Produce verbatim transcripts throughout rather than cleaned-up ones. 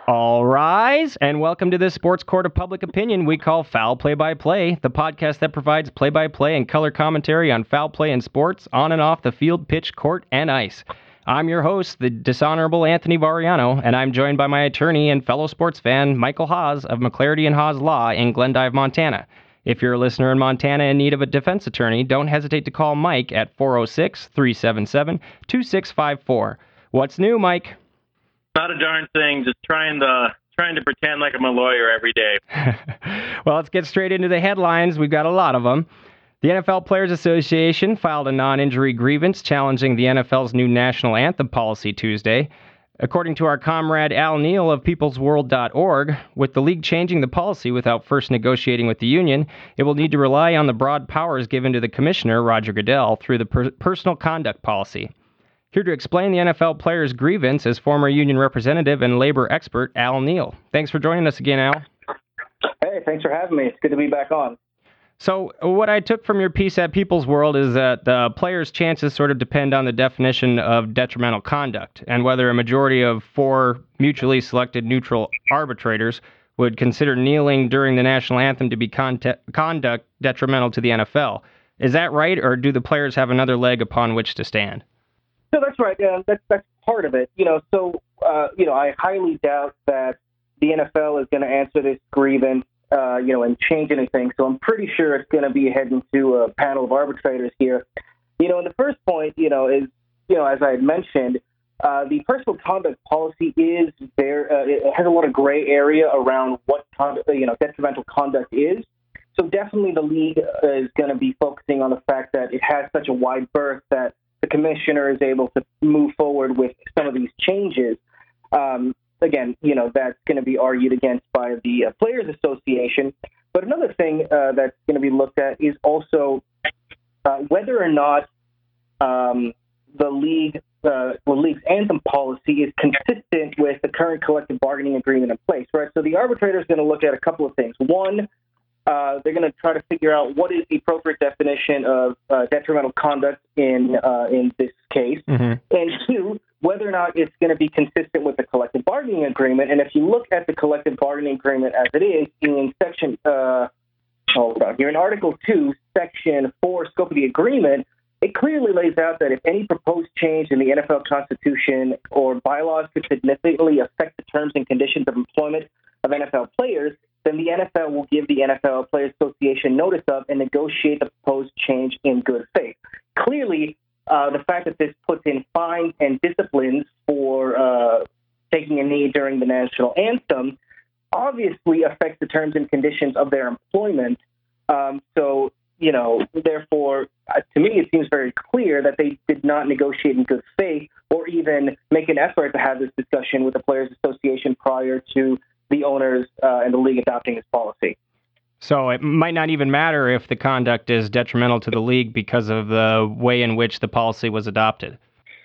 All rise, and welcome to this sports court of public opinion we call Foul Play-by-Play, the podcast that provides play-by-play and color commentary on foul play in sports, on and off the field, pitch, court, and ice. I'm your host, the dishonorable Anthony Variano, and I'm joined by my attorney and fellow sports fan, Michael Haas of McClarty and Haas Law in Glendive, Montana. If you're a listener in Montana in need of a defense attorney, don't hesitate to call Mike at four oh six, three seven seven, two six five four. What's new, Mike? Not a darn thing. Just trying to trying to pretend like I'm a lawyer every day. Well, let's get straight into the headlines. We've got a lot of them. The N F L Players Association filed a non-injury grievance challenging the N F L's new national anthem policy Tuesday. According to our comrade Al Neal of peoples world dot org, with the league changing the policy without first negotiating with the union, it will need to rely on the broad powers given to the commissioner, Roger Goodell, through the per- personal conduct policy. Here to explain the N F L players' grievance is former union representative and labor expert Al Neal. Thanks for joining us again, Al. Hey, thanks for having me. It's good to be back on. So what I took from your piece at People's World is that the players' chances sort of depend on the definition of detrimental conduct and whether a majority of four mutually selected neutral arbitrators would consider kneeling during the national anthem to be con- conduct detrimental to the N F L. Is that right, or do the players have another leg upon which to stand? No, that's right. Uh, that's that's part of it. You know, so uh, you know, I highly doubt that the N F L is going to answer this grievance, uh, you know, and change anything. So I'm pretty sure it's going to be heading to a panel of arbitrators here. You know, and the first point, you know, is you know, as I had mentioned, uh, the personal conduct policy is there. Uh, it has a lot of gray area around what conduct, you know, detrimental conduct is. So definitely the league is going to be focusing on the fact that it has such a wide berth that the commissioner is able to move forward with some of these changes. Um, again, you know, that's going to be argued against by the uh, Players Association. But another thing uh, that's going to be looked at is also uh, whether or not um, the league, uh, the league's anthem policy is consistent with the current collective bargaining agreement in place, right? So the arbitrator is going to look at a couple of things. One, Uh, they're going to try to figure out what is the appropriate definition of uh, detrimental conduct in uh, in this case, mm-hmm. and two, whether or not it's going to be consistent with the collective bargaining agreement. And if you look at the collective bargaining agreement as it is in section, uh, hold on here in Article Two, Section Four, scope of the agreement, it clearly lays out that if any proposed change in the N F L Constitution or bylaws could significantly affect the terms and conditions of employment of N F L players, then the N F L will give the N F L Players Association notice of and negotiate the proposed change in good faith. Clearly, uh, the fact that this puts in fines and disciplines for uh, taking a knee during the national anthem obviously affects the terms and conditions of their employment. Um, so, you know, therefore, uh, to me, it seems very clear that they did not negotiate in good faith or even make an effort to have this discussion with the Players Association prior to the owners uh, and the league adopting this policy. So it might not even matter if the conduct is detrimental to the league because of the way in which the policy was adopted.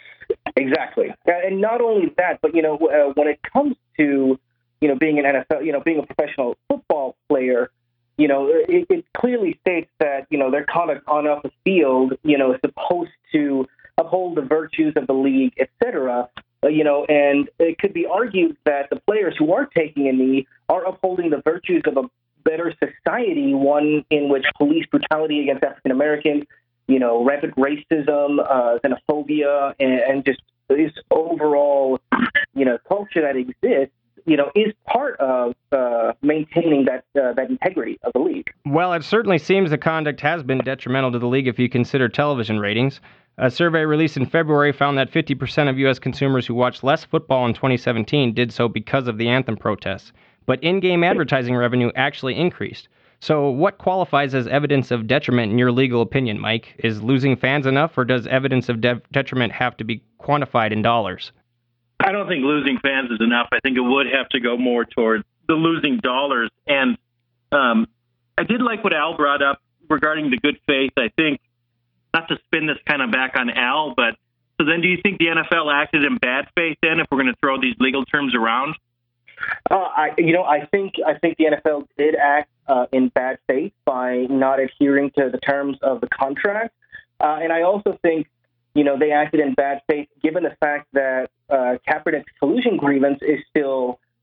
Exactly. And not only that, but, you know, uh, when it comes to, you know, being an N F L, you know, being a professional football player, you know, it, it clearly states that, you know, their conduct on off the field, you know, is supposed to uphold the virtues of the league, et cetera. Uh, you know, and it could be argued that the players who are taking a knee are upholding the virtues of a better society, one in which police brutality against African Americans, you know, rampant racism, uh, xenophobia, and, and just this overall, you know, culture that exists, you know, is part of uh, maintaining that uh, that integrity of the league. Well, it certainly seems the conduct has been detrimental to the league if you consider television ratings. A survey released in February found that fifty percent of U S consumers who watched less football in twenty seventeen did so because of the anthem protests. But in-game advertising revenue actually increased. So what qualifies as evidence of detriment in your legal opinion, Mike? Is losing fans enough, or does evidence of de- detriment have to be quantified in dollars? I don't think losing fans is enough. I think it would have to go more towards the losing dollars. And um, I did like what Al brought up regarding the good faith. I think, not to spin this kind of back on Al, but so then do you think the N F L acted in bad faith then, if we're going to throw these legal terms around? Uh, I, you know, I think I think the N F L did act uh, in bad faith by not adhering to the terms of the contract, uh, and I also think, you know, they acted in bad faith given the fact that uh, Kaepernick's collusion grievance is still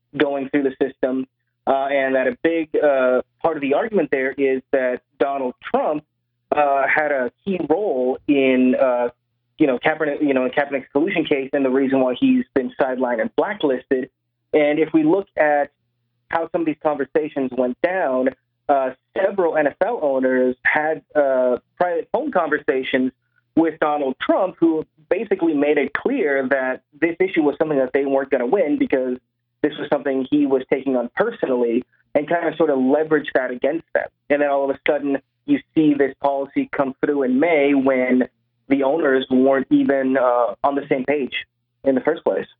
going through the system, uh, and that a big uh, part of the argument there is that Donald Trump uh, had a key role in, uh, you know, Kaepernick, you know, in Kaepernick's collusion case, and the reason why he's been sidelined and blacklisted. And if we look at how some of these conversations went down, uh, several N F L owners had uh, private phone conversations with Donald Trump, who basically made it clear that this issue was something that they weren't going to win because this was something he was taking on personally, and kind of sort of leverage that against them. And then all of a sudden, you see this policy come through in May when the owners weren't even uh, on the same page in the first place.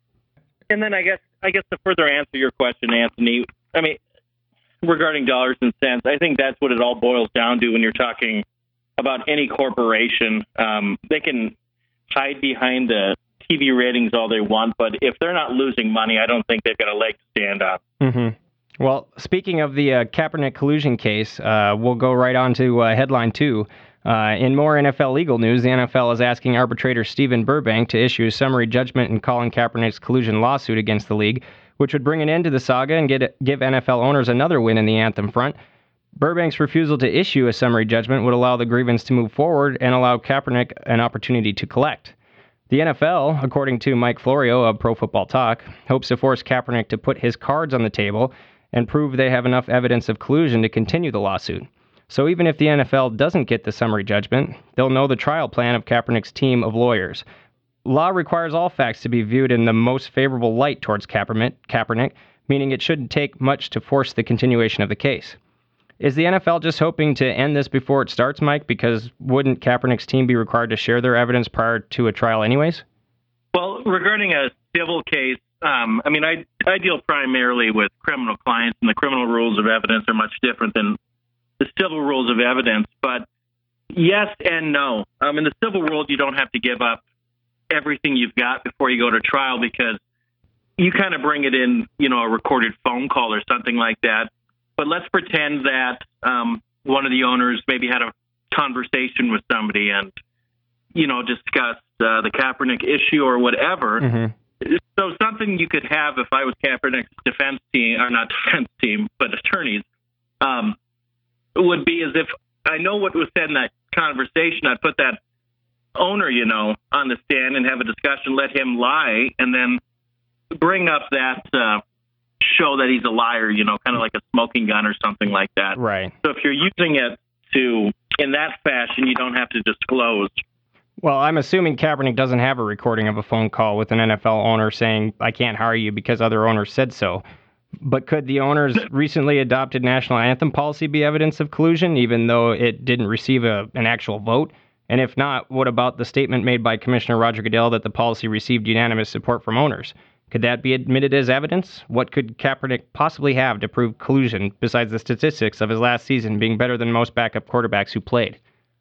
And then I guess I guess to further answer your question, Anthony, I mean, regarding dollars and cents, I think that's what it all boils down to when you're talking about any corporation. Um, they can hide behind the T V ratings all they want, but if they're not losing money, I don't think they've got a leg to stand on. Mm-hmm. Well, speaking of the uh, Kaepernick collusion case, uh, we'll go right on to uh, headline two. Uh, in more N F L legal news, the N F L is asking arbitrator Stephen Burbank to issue a summary judgment in Colin Kaepernick's collusion lawsuit against the league, which would bring an end to the saga and get, give N F L owners another win in the anthem front. Burbank's refusal to issue a summary judgment would allow the grievance to move forward and allow Kaepernick an opportunity to collect. The N F L, according to Mike Florio of Pro Football Talk, hopes to force Kaepernick to put his cards on the table and prove they have enough evidence of collusion to continue the lawsuit. So even if the N F L doesn't get the summary judgment, they'll know the trial plan of Kaepernick's team of lawyers. Law requires all facts to be viewed in the most favorable light towards Kaepernick, meaning it shouldn't take much to force the continuation of the case. Is the N F L just hoping to end this before it starts, Mike? Because wouldn't Kaepernick's team be required to share their evidence prior to a trial anyways? Well, regarding a civil case, um, I mean, I, I deal primarily with criminal clients, and the criminal rules of evidence are much different than the civil rules of evidence. But yes and no. Um, in the civil world, you don't have to give up everything you've got before you go to trial, because you kind of bring it in, you know, a recorded phone call or something like that. But let's pretend that um, one of the owners maybe had a conversation with somebody and, you know, discussed uh, the Kaepernick issue or whatever. Mm-hmm. So something you could have if I was Kaepernick's defense team, or not defense team, but attorneys, um, would be as if I know what was said in that conversation. I'd put that owner, you know, on the stand and have a discussion, let him lie, and then bring up that uh, show that he's a liar, you know, kind of like a smoking gun or something like that. Right. So if you're using it to in that fashion, you don't have to disclose. Well, I'm assuming Kaepernick doesn't have a recording of a phone call with an N F L owner saying, I can't hire you because other owners said so. But could the owner's recently adopted national anthem policy be evidence of collusion, even though it didn't receive a, an actual vote? And if not, what about the statement made by Commissioner Roger Goodell that the policy received unanimous support from owners? Could that be admitted as evidence? What could Kaepernick possibly have to prove collusion besides the statistics of his last season being better than most backup quarterbacks who played?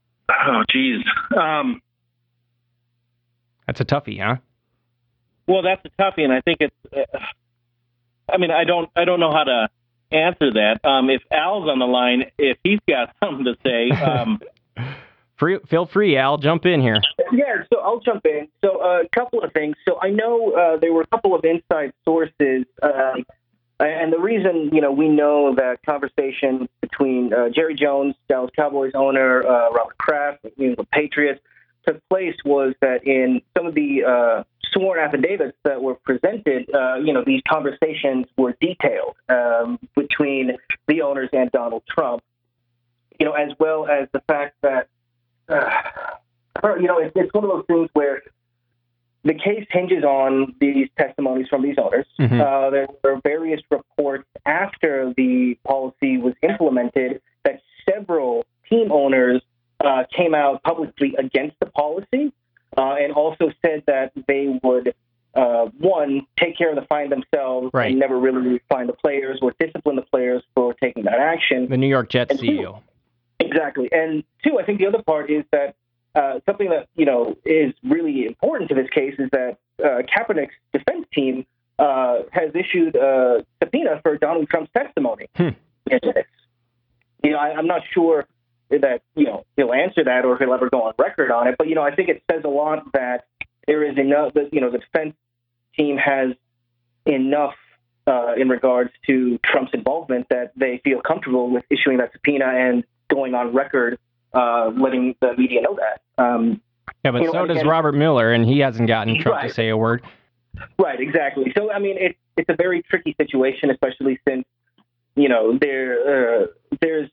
Oh, geez. Um, That's a toughie, huh? Well, that's a toughie, and I think it's... Uh, I mean, I don't, I don't know how to answer that. Um, if Al's on the line, if he's got something to say, um, free, feel free, Al, jump in here. Yeah, so I'll jump in. So uh, a couple of things. So I know uh, there were a couple of inside sources, um, and the reason you know we know that conversation between uh, Jerry Jones, Dallas Cowboys owner, uh, Robert Kraft, you know, the Patriots, took place was that in some of the uh, sworn affidavits that were presented, uh, you know, these conversations were detailed um, between the owners and Donald Trump, you know, as well as the fact that, uh, you know, it's, it's one of those things where the case hinges on these testimonies from these owners. Mm-hmm. Uh, there were various reports after the policy was implemented that several team owners Uh, came out publicly against the policy uh, and also said that they would, uh, one, take care of the fine themselves right. and never really fine the players or discipline the players for taking that action. The New York Jets and C E O. Two, exactly. And two, I think the other part is that uh, something that, you know, is really important to this case is that uh, Kaepernick's defense team uh, has issued a subpoena for Donald Trump's testimony. Hmm. You know, I, I'm not sure that, you know, he'll answer that or he'll ever go on record on it. But, you know, I think it says a lot that there is enough, that, you know, the defense team has enough uh, in regards to Trump's involvement that they feel comfortable with issuing that subpoena and going on record, uh, letting the media know that. Um, yeah, but you know, so does again, Robert Mueller, and he hasn't gotten Trump right. to say a word. Right, exactly. So, I mean, it's it's a very tricky situation, especially since, you know, there uh, there's,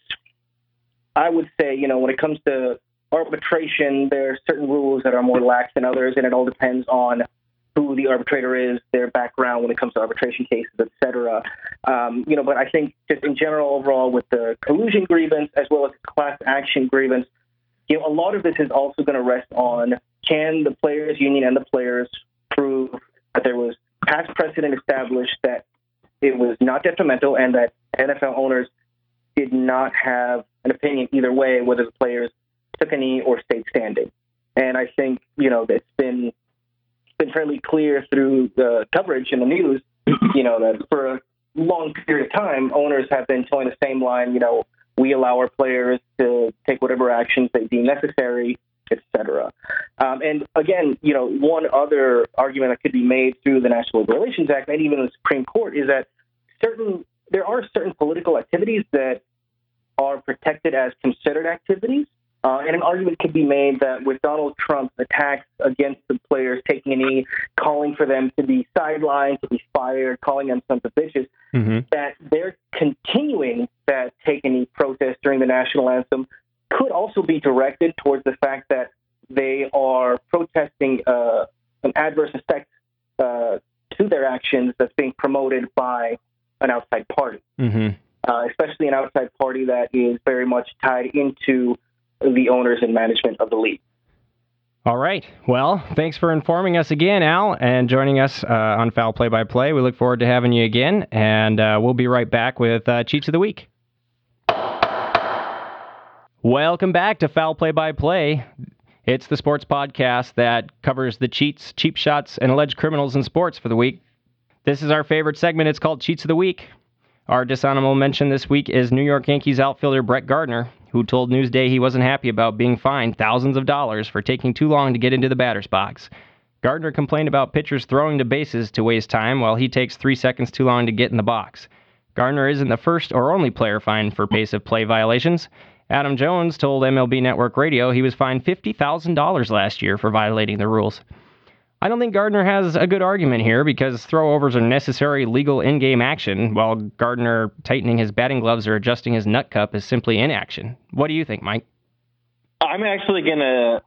I would say, you know, when it comes to arbitration, there are certain rules that are more lax than others, and it all depends on who the arbitrator is, their background when it comes to arbitration cases, et cetera. Um, you know, but I think just in general, overall, with the collusion grievance as well as the class action grievance, you know, a lot of this is also going to rest on, can the players' union and the players prove that there was past precedent established that it was not detrimental and that N F L owners did not have an opinion either way, whether the players took a knee or stayed standing. And I think, you know, it's been been fairly clear through the coverage in the news, you know, that for a long period of time, owners have been towing the same line, you know, we allow our players to take whatever actions they deem necessary, et cetera. Um, and again, you know, one other argument that could be made through the National Labor Relations Act and even the Supreme Court is that certain there are certain political activities that are protected as considered activities. Uh, and an argument could be made that with Donald Trump's attacks against the players taking a knee, calling for them to be sidelined, to be fired, calling them sons of bitches, mm-hmm. that they're continuing that take a knee protest during the national anthem could also be directed towards the fact that they are protesting uh, an adverse effect uh, to their actions that's being promoted by an outside party, mm-hmm. uh, especially an outside party that is very much tied into the owners and management of the league. All right. Well, thanks for informing us again, Al, and joining us uh, on Foul Play-by-Play. We look forward to having you again, and uh, we'll be right back with uh, Cheats of the Week. Welcome back to Foul Play-by-Play. It's the sports podcast that covers the cheats, cheap shots, and alleged criminals in sports for the week. This is our favorite segment. It's called Cheats of the Week. Our dishonorable mention this week is New York Yankees outfielder Brett Gardner, who told Newsday he wasn't happy about being fined thousands of dollars for taking too long to get into the batter's box. Gardner complained about pitchers throwing to bases to waste time while he takes three seconds too long to get in the box. Gardner isn't the first or only player fined for pace of play violations. Adam Jones told M L B Network Radio he was fined fifty thousand dollars last year for violating the rules. I don't think Gardner has a good argument here because throwovers are necessary legal in-game action, while Gardner tightening his batting gloves or adjusting his nut cup is simply inaction. What do you think, Mike? I'm actually going to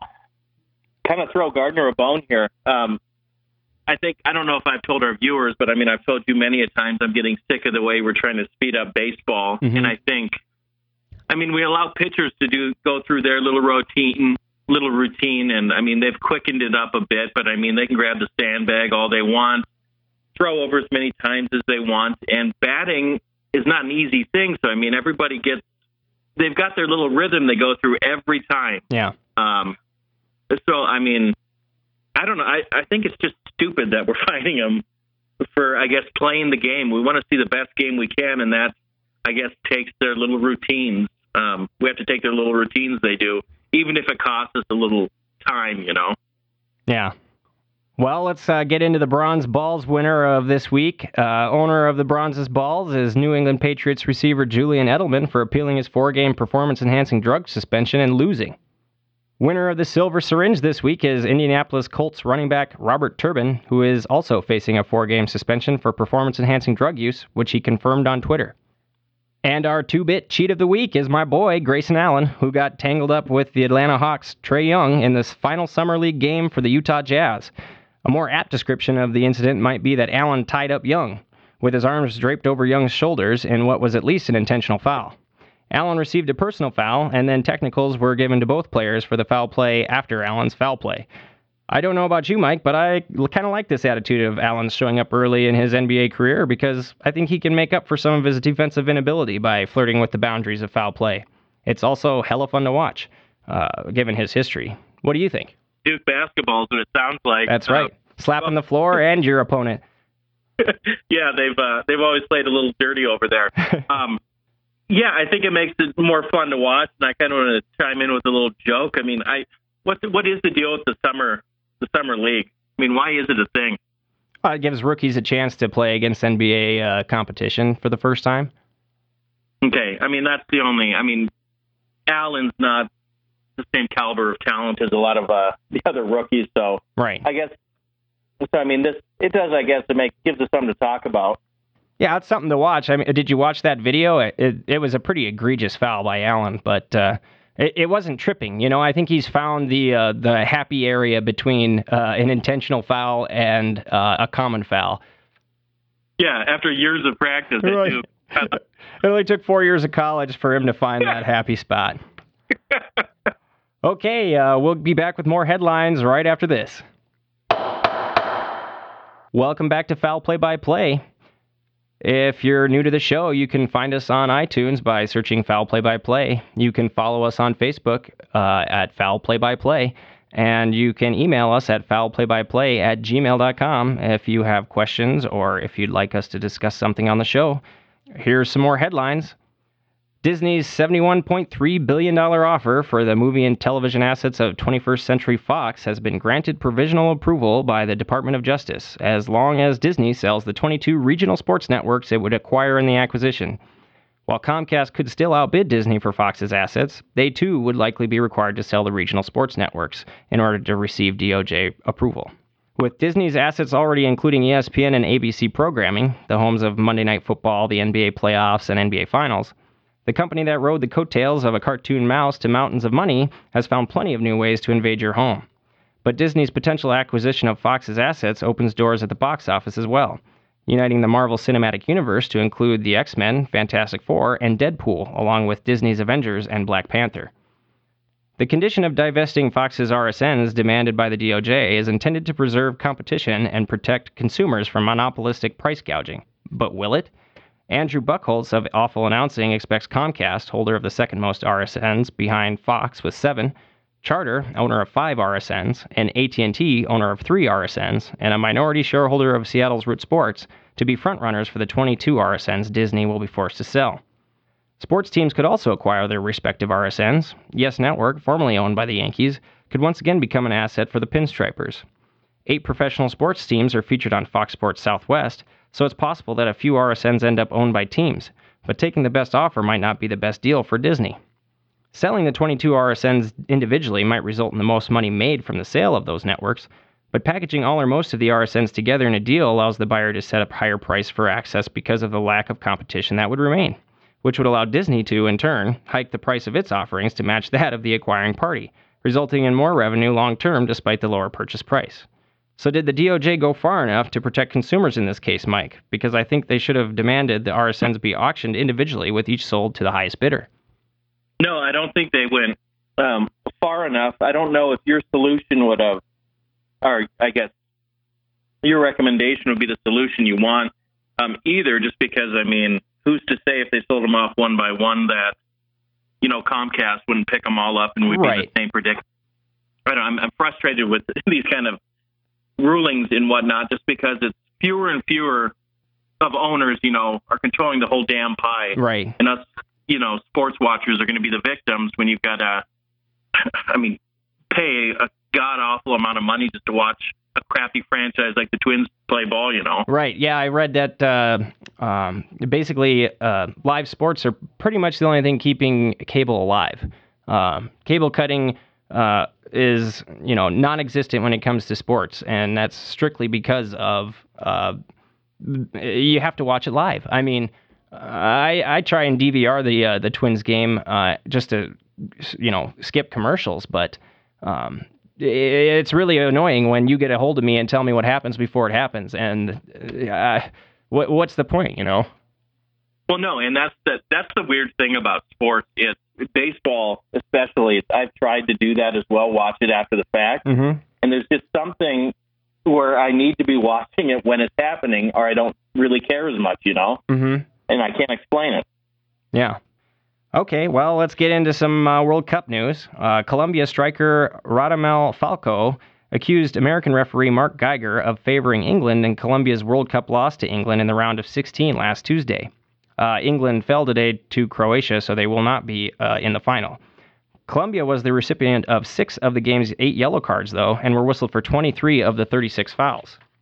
kind of throw Gardner a bone here. Um, I think, I don't know if I've told our viewers, but I mean, I've told you many a times I'm getting sick of the way we're trying to speed up baseball. Mm-hmm. And I think, I mean, we allow pitchers to do go through their little routine little routine, and I mean, they've quickened it up a bit, but I mean, they can grab the sandbag all they want, throw over as many times as they want, and batting is not an easy thing. So, I mean, everybody gets, they've got their little rhythm they go through every time. Yeah. Um, so, I mean, I don't know. I, I think it's just stupid that we're fighting them for, I guess, playing the game. We want to see the best game we can, and that, I guess, takes their little routines. Um, we have to take their little routines they do, even if it costs us a little time, you know? Yeah. Well, let's uh, get into the Bronze Balls winner of this week. Uh, owner of the Bronze's Balls is New England Patriots receiver Julian Edelman for appealing his four-game performance-enhancing drug suspension and losing. Winner of the Silver Syringe this week is Indianapolis Colts running back Robert Turbin, who is also facing a four-game suspension for performance-enhancing drug use, which he confirmed on Twitter. And our two-bit cheat of the week is my boy, Grayson Allen, who got tangled up with the Atlanta Hawks' Trae Young in this final Summer League game for the Utah Jazz. A more apt description of the incident might be that Allen tied up Young, with his arms draped over Young's shoulders in what was at least an intentional foul. Allen received a personal foul, and then technicals were given to both players for the foul play after Allen's foul play. I don't know about you, Mike, but I kind of like this attitude of Allen's showing up early in his N B A career because I think he can make up for some of his defensive inability by flirting with the boundaries of foul play. It's also hella fun to watch, uh, given his history. What do you think? Duke basketball is what it sounds like. That's right. Uh, Slapping the floor and your opponent. Yeah, they've uh, they've always played a little dirty over there. Um, yeah, I think it makes it more fun to watch, and I kind of want to chime in with a little joke. I mean, I what what is the deal with the summer? The summer league. I mean, why is it a thing? Uh, it gives rookies a chance to play against N B A uh, competition for the first time. Okay, I mean, that's the only, I mean, Allen's not the same caliber of talent as a lot of uh, the other rookies, so right. I guess, so I mean, this, it does, I guess, it makes, gives us something to talk about. Yeah, it's something to watch. I mean, did you watch that video? It, it, it was a pretty egregious foul by Allen, but uh, it, it wasn't tripping. You know, I think he's found the uh, the happy area between uh, an intentional foul and uh, a common foul. Yeah, after years of practice, Right. I do. It only took four years of college for him to find that happy spot. Okay, uh, we'll be back with more headlines right after this. Welcome back to Foul Play by Play. If you're new to the show, you can find us on iTunes by searching Foul Play by Play. You can follow us on Facebook uh, at Foul Play by Play, and you can email us at foulplaybyplay at gmail dot com if you have questions or if you'd like us to discuss something on the show. Here's some more headlines. Disney's seventy-one point three billion dollars offer for the movie and television assets of twenty-first Century Fox has been granted provisional approval by the Department of Justice, as long as Disney sells the twenty-two regional sports networks it would acquire in the acquisition. While Comcast could still outbid Disney for Fox's assets, they too would likely be required to sell the regional sports networks in order to receive D O J approval. With Disney's assets already including E S P N and A B C programming, the homes of Monday Night Football, the N B A playoffs, and N B A finals, the company that rode the coattails of a cartoon mouse to mountains of money has found plenty of new ways to invade your home. But Disney's potential acquisition of Fox's assets opens doors at the box office as well, uniting the Marvel Cinematic Universe to include the X-Men, Fantastic Four, and Deadpool, along with Disney's Avengers and Black Panther. The condition of divesting Fox's R S Ns demanded by the D O J is intended to preserve competition and protect consumers from monopolistic price gouging. But will it? Andrew Buchholz of Awful Announcing expects Comcast, holder of the second most R S Ns behind Fox with seven, Charter, owner of five R S Ns, and A T and T, owner of three R S Ns, and a minority shareholder of Seattle's Root Sports, to be frontrunners for the twenty-two R S Ns Disney will be forced to sell. Sports teams could also acquire their respective R S Ns. Yes Network, formerly owned by the Yankees, could once again become an asset for the Pinstripers. Eight professional sports teams are featured on Fox Sports Southwest, so it's possible that a few R S Ns end up owned by teams, but taking the best offer might not be the best deal for Disney. Selling the twenty-two R S Ns individually might result in the most money made from the sale of those networks, but packaging all or most of the R S Ns together in a deal allows the buyer to set up higher price for access because of the lack of competition that would remain, which would allow Disney to, in turn, hike the price of its offerings to match that of the acquiring party, resulting in more revenue long-term despite the lower purchase price. So did the D O J go far enough to protect consumers in this case, Mike? Because I think they should have demanded the R S Ns be auctioned individually with each sold to the highest bidder. No, I don't think they went um, far enough. I don't know if your solution would have, or I guess your recommendation would be the solution you want um, either, just because, I mean, who's to say if they sold them off one by one that, you know, Comcast wouldn't pick them all up and we'd Right. be in the same predicament. I don't, I'm, I'm frustrated with these kind of rulings and whatnot, just because it's fewer and fewer of owners, you know, are controlling the whole damn pie. Right. And us, you know, sports watchers are going to be the victims when you've got to, I mean, pay a god-awful amount of money just to watch a crappy franchise like the Twins play ball, you know. Right. Yeah, I read that uh, um, basically uh, live sports are pretty much the only thing keeping cable alive. Um, cable cutting uh, is, you know, non-existent when it comes to sports, and that's strictly because of uh, you have to watch it live. I mean, I I try and D V R the uh, the Twins game uh, just to, you know, skip commercials, but um, it's really annoying when you get a hold of me and tell me what happens before it happens, and uh, what what's the point, you know? Well, no, and that's the that's the weird thing about sports. It's baseball, especially. I've tried to do that as well, watch it after the fact, Mm-hmm. and there's just something where I need to be watching it when it's happening, or I don't really care as much, you know. Mm-hmm. And I can't explain it. Yeah. Okay, well, let's get into some uh, World Cup news. Uh, Colombia striker Radamel Falcao accused American referee Mark Geiger of favoring England in Colombia's World Cup loss to England in the round of sixteen last Tuesday. Uh, England fell today to Croatia, so they will not be uh, in the final. Colombia was the recipient of six of the game's eight yellow cards, though, and were whistled for twenty-three of the thirty-six fouls.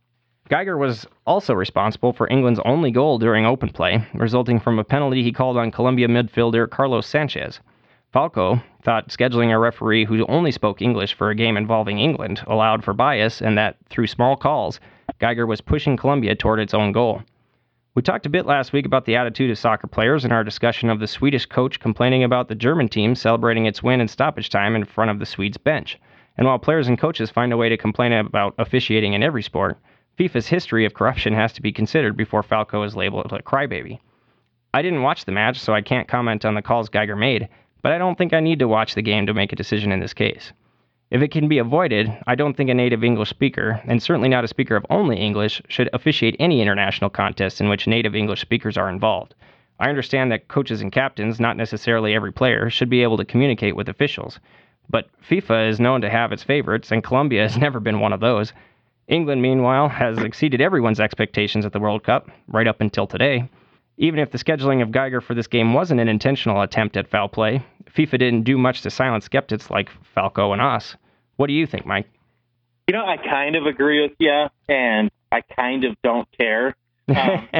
Geiger was also responsible for England's only goal during open play, resulting from a penalty he called on Colombia midfielder Carlos Sanchez. Falco thought scheduling a referee who only spoke English for a game involving England allowed for bias, and that, through small calls, Geiger was pushing Colombia toward its own goal. We talked a bit last week about the attitude of soccer players in our discussion of the Swedish coach complaining about the German team celebrating its win in stoppage time in front of the Swedes' bench. And while players and coaches find a way to complain about officiating in every sport, FIFA's history of corruption has to be considered before Falco is labeled a crybaby. I didn't watch the match, so I can't comment on the calls Geiger made, but I don't think I need to watch the game to make a decision in this case. If it can be avoided, I don't think a native English speaker, and certainly not a speaker of only English, should officiate any international contest in which native English speakers are involved. I understand that coaches and captains, not necessarily every player, should be able to communicate with officials, but FIFA is known to have its favorites, and Colombia has never been one of those. England, meanwhile, has exceeded everyone's expectations at the World Cup, right up until today. Even if the scheduling of Geiger for this game wasn't an intentional attempt at foul play, FIFA didn't do much to silence skeptics like Falco and us. What do you think, Mike? You know, I kind of agree with you, and I kind of don't care. Um,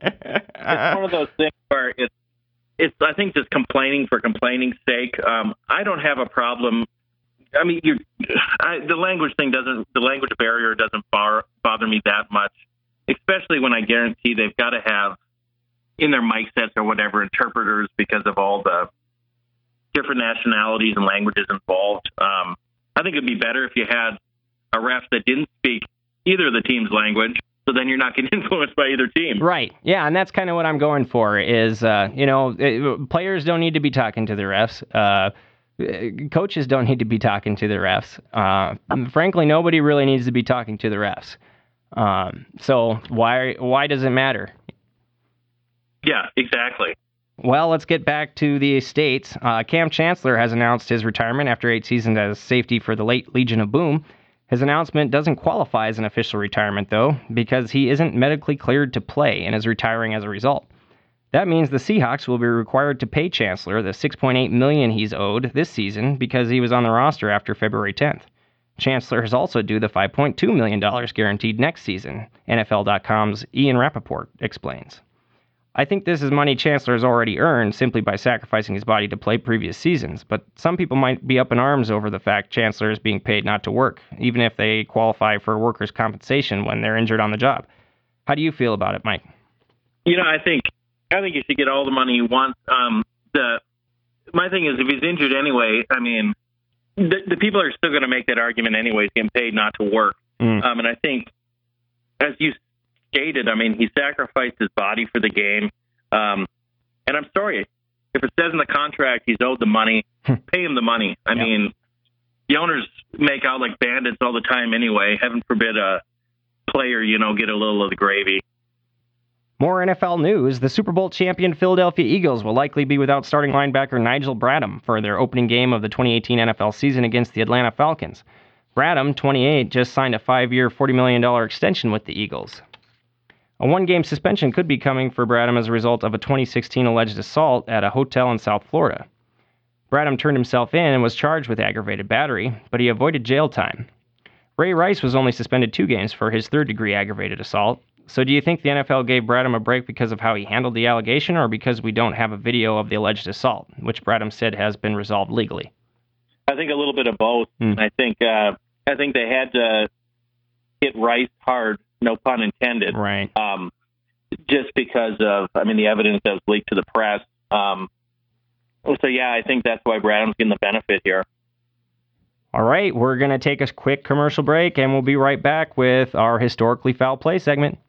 it's one of those things where it's, it's, I think, just complaining for complaining's sake. Um, I don't have a problem. I mean, you, I, the language thing doesn't, the language barrier doesn't bar, bother me that much, especially when I guarantee they've got to have in their mic sets or whatever interpreters because of all the different nationalities and languages involved. Um, I think it'd be better if you had a ref that didn't speak either of the team's language, so then you're not getting influenced by either team. Right. Yeah, and that's kind of what I'm going for is, uh, you know, it, players don't need to be talking to the refs. Uh, coaches don't need to be talking to the refs. Uh, frankly, nobody really needs to be talking to the refs. Um, so why why does it matter? Yeah, exactly. Well, let's get back to the States. Uh, Cam Chancellor has announced his retirement after eight seasons as safety for the late Legion of Boom. His announcement doesn't qualify as an official retirement, though, because he isn't medically cleared to play and is retiring as a result. That means the Seahawks will be required to pay Chancellor the six point eight million dollars he's owed this season because he was on the roster after February tenth. Chancellor is also due the five point two million dollars guaranteed next season, N F L dot com's Ian Rappaport explains. I think this is money Chancellor has already earned simply by sacrificing his body to play previous seasons, but some people might be up in arms over the fact Chancellor is being paid not to work, even if they qualify for workers' compensation when they're injured on the job. How do you feel about it, Mike? You know, I think I think you should get all the money you want. Um, the my thing is, if he's injured anyway, I mean, the, the people are still going to make that argument anyways, getting paid not to work. Mm. Um, and I think, as you stated, I mean, he sacrificed his body for the game. Um, and I'm sorry, if it says in the contract he's owed the money, pay him the money. I yeah. mean, the owners make out like bandits all the time anyway. Heaven forbid a player, you know, get a little of the gravy. More N F L news. The Super Bowl champion Philadelphia Eagles will likely be without starting linebacker Nigel Bradham for their opening game of the twenty eighteen N F L season against the Atlanta Falcons. Bradham, twenty-eight, just signed a five-year, forty million dollars extension with the Eagles. A one-game suspension could be coming for Bradham as a result of a twenty sixteen alleged assault at a hotel in South Florida. Bradham turned himself in and was charged with aggravated battery, but he avoided jail time. Ray Rice was only suspended two games for his third-degree aggravated assault. So do you think the N F L gave Bradham a break because of how he handled the allegation, or because we don't have a video of the alleged assault, which Bradham said has been resolved legally? I think a little bit of both. Mm. I think uh, I think they had to hit Rice hard, no pun intended. Right. Um, just because of, I mean, the evidence that was leaked to the press. Um, so, yeah, I think that's why Bradham's getting the benefit here. All right, we're going to take a quick commercial break, and we'll be right back with our Historically Foul Play segment.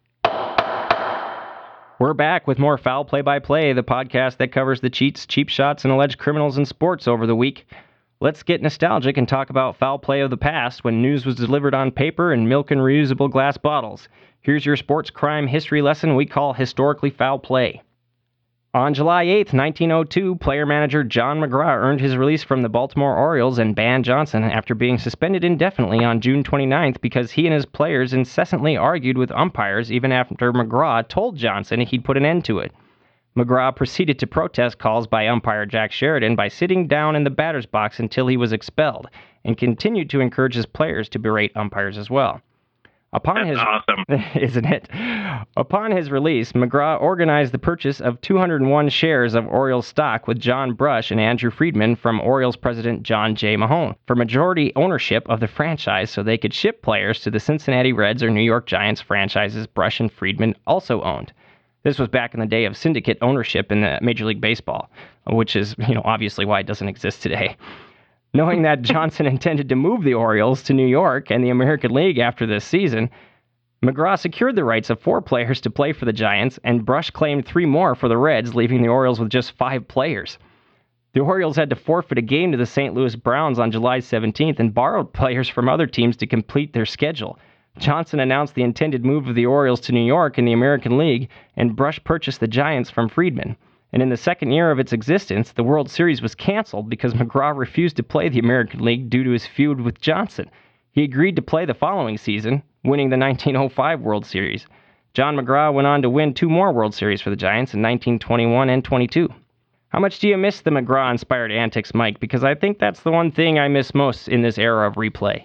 We're back with more Foul Play-by-Play, the podcast that covers the cheats, cheap shots, and alleged criminals in sports over the week. Let's get nostalgic and talk about foul play of the past when news was delivered on paper and milk in reusable glass bottles. Here's your sports crime history lesson we call Historically Foul Play. On July eighth, nineteen oh two, player-manager John McGraw earned his release from the Baltimore Orioles and banned Johnson after being suspended indefinitely on June twenty-ninth because he and his players incessantly argued with umpires even after McGraw told Johnson he'd put an end to it. McGraw proceeded to protest calls by umpire Jack Sheridan by sitting down in the batter's box until he was expelled, and continued to encourage his players to berate umpires as well. Upon That's his, awesome. Isn't it? Upon his release, McGraw organized the purchase of two hundred one shares of Orioles stock with John Brush and Andrew Friedman from Orioles president John J. Mahone for majority ownership of the franchise so they could ship players to the Cincinnati Reds or New York Giants franchises Brush and Friedman also owned. This was back in the day of syndicate ownership in the Major League Baseball, which is, you know, obviously why it doesn't exist today. Knowing that Johnson intended to move the Orioles to New York and the American League after this season, McGraw secured the rights of four players to play for the Giants, and Brush claimed three more for the Reds, leaving the Orioles with just five players. The Orioles had to forfeit a game to the Saint Louis Browns on July seventeenth and borrowed players from other teams to complete their schedule. Johnson announced the intended move of the Orioles to New York in the American League, and Brush purchased the Giants from Friedman. And in the second year of its existence, the World Series was canceled because McGraw refused to play the American League due to his feud with Johnson. He agreed to play the following season, winning the nineteen oh five World Series. John McGraw went on to win two more World Series for the Giants in nineteen twenty-one and twenty-two. How much do you miss the McGraw-inspired antics, Mike? Because I think that's the one thing I miss most in this era of replay.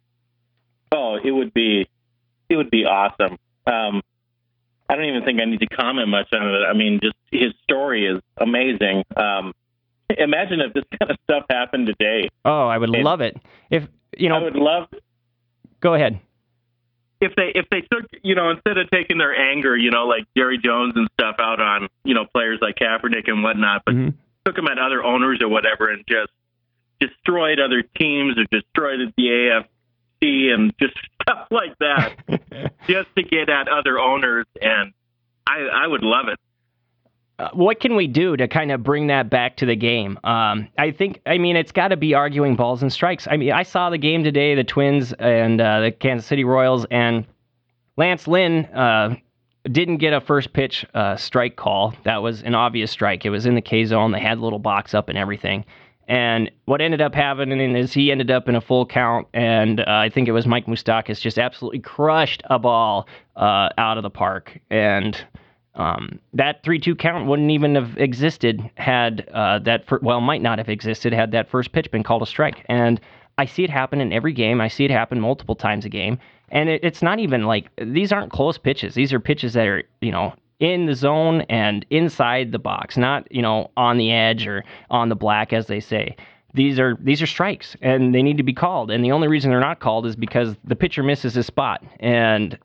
Oh, it would be, it would be awesome. Um, I don't even think I need to comment much on it. I mean, just his story is amazing. Um, imagine if this kind of stuff happened today. Oh, I would and love it. If you know, I would love. Go ahead. If they if they took, you know, instead of taking their anger, you know, like Jerry Jones and stuff out on, you know, players like Kaepernick and whatnot, but mm-hmm. took them at other owners or whatever and just destroyed other teams or destroyed the A F C and just stuff like that, just to get at other owners, and I, I would love it. Uh, what can we do to kind of bring that back to the game? Um, I think, I mean, it's got to be arguing balls and strikes. I mean, I saw the game today, the Twins and uh, the Kansas City Royals, and Lance Lynn uh, didn't get a first pitch uh, strike call. That was an obvious strike. It was in the K zone. They had the little box up and everything. And what ended up happening is he ended up in a full count, and uh, I think it was Mike Moustakas just absolutely crushed a ball uh, out of the park. And um, that three two count wouldn't even have existed had uh, that, fir- well, might not have existed had that first pitch been called a strike. And I see it happen in every game. I see it happen multiple times a game. And it, it's not even like, these aren't close pitches. These are pitches that are, you know, in the zone and inside the box, not, you know, on the edge or on the black, as they say. These are these are strikes, and they need to be called. And the only reason they're not called is because the pitcher misses his spot. And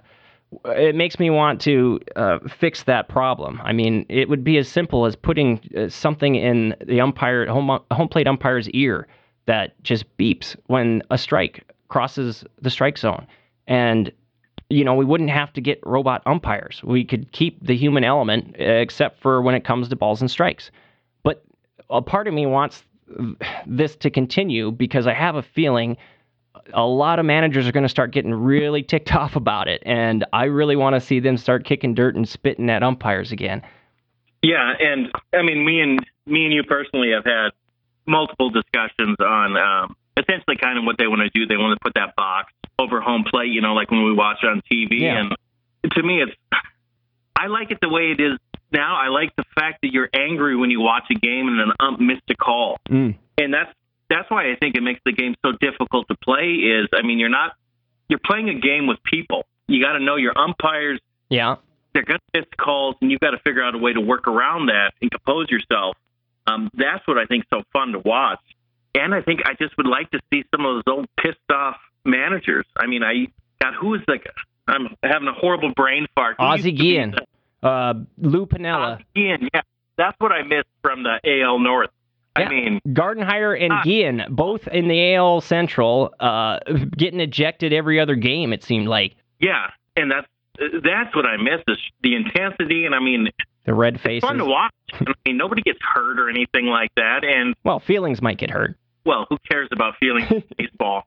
it makes me want to uh, fix that problem. I mean, it would be as simple as putting uh, something in the umpire home home plate umpire's ear that just beeps when a strike crosses the strike zone. And you know, we wouldn't have to get robot umpires. We could keep the human element, except for when it comes to balls and strikes. But a part of me wants this to continue because I have a feeling a lot of managers are going to start getting really ticked off about it. And I really want to see them start kicking dirt and spitting at umpires again. Yeah, and I mean, me and me and you personally have had multiple discussions on um, essentially kind of what they want to do. They want to put that box over home plate, you know, like when we watch it on T V. Yeah. And to me, it's, I like it the way it is now. I like the fact that you're angry when you watch a game and an ump missed a call. Mm. And that's, that's why I think it makes the game so difficult to play is, I mean, you're not, you're playing a game with people. You got to know your umpires. Yeah. They're going to miss calls, and you've got to figure out a way to work around that and compose yourself. Um, that's what I think is so fun to watch. And I think I just would like to see some of those old pissed off managers. I mean, I God, who is like? I'm having a horrible brain fart. Who Ozzie Guillen, uh, Lou Piniella. Ozzie Guillen, yeah, that's what I missed from the A L North. Yeah. I mean, Gardenhire and ah. Guillen, both in the A L Central, uh, getting ejected every other game. It seemed like. Yeah, and that's that's what I miss is the intensity, and I mean, the red faces. It's fun to watch. I mean, nobody gets hurt or anything like that, and well, feelings might get hurt. Well, who cares about feelings in baseball?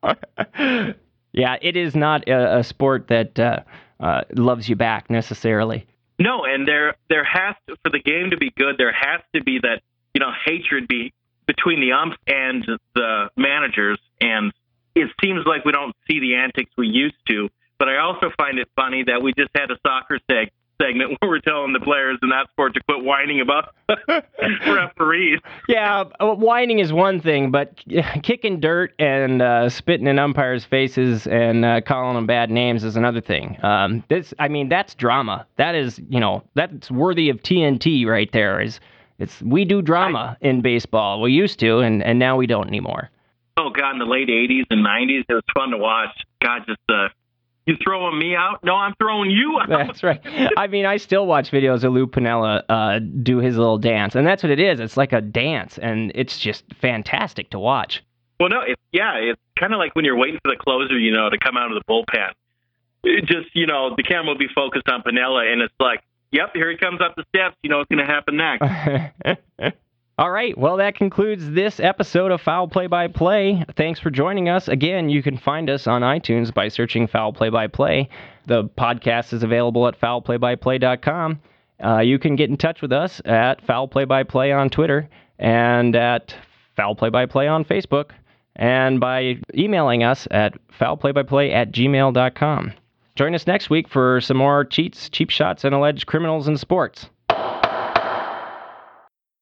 Yeah, it is not a, a sport that uh, uh, loves you back necessarily. No, and there there has to, for the game to be good, there has to be that, you know, hatred be between the umps and the managers, and it seems like we don't see the antics we used to. But I also find it funny that we just had a soccer seg- segment where we're telling the players in that sport to quit whining about referees. Yeah, whining is one thing, but kicking dirt and uh, spitting in umpires' faces and uh, calling them bad names is another thing. Um, this, I mean, that's drama. That is, you know, that's worthy of T N T right there. Is it's we do drama I, in baseball. We used to, and, and now we don't anymore. Oh God, in the late eighties and nineties, it was fun to watch. God, just uh, you throwing me out? No, I'm throwing you out. That's right. I mean, I still watch videos of Lou Piniella uh, do his little dance, and that's what it is. It's like a dance, and it's just fantastic to watch. Well, no, it, yeah, it's kind of like when you're waiting for the closer, you know, to come out of the bullpen. It just, you know, the camera will be focused on Piniella, and it's like, yep, here he comes up the steps. You know what's going to happen next. All right, well, that concludes this episode of Foul Play-by-Play. Thanks for joining us. Again, you can find us on iTunes by searching Foul Play-by-Play. The podcast is available at foul play by play dot com. Uh, you can get in touch with us at Foul Play-by-Play on Twitter and at Foul Play-by-Play on Facebook, and by emailing us at foul play by play at gmail dot com. Join us next week for some more cheats, cheap shots, and alleged criminals in sports.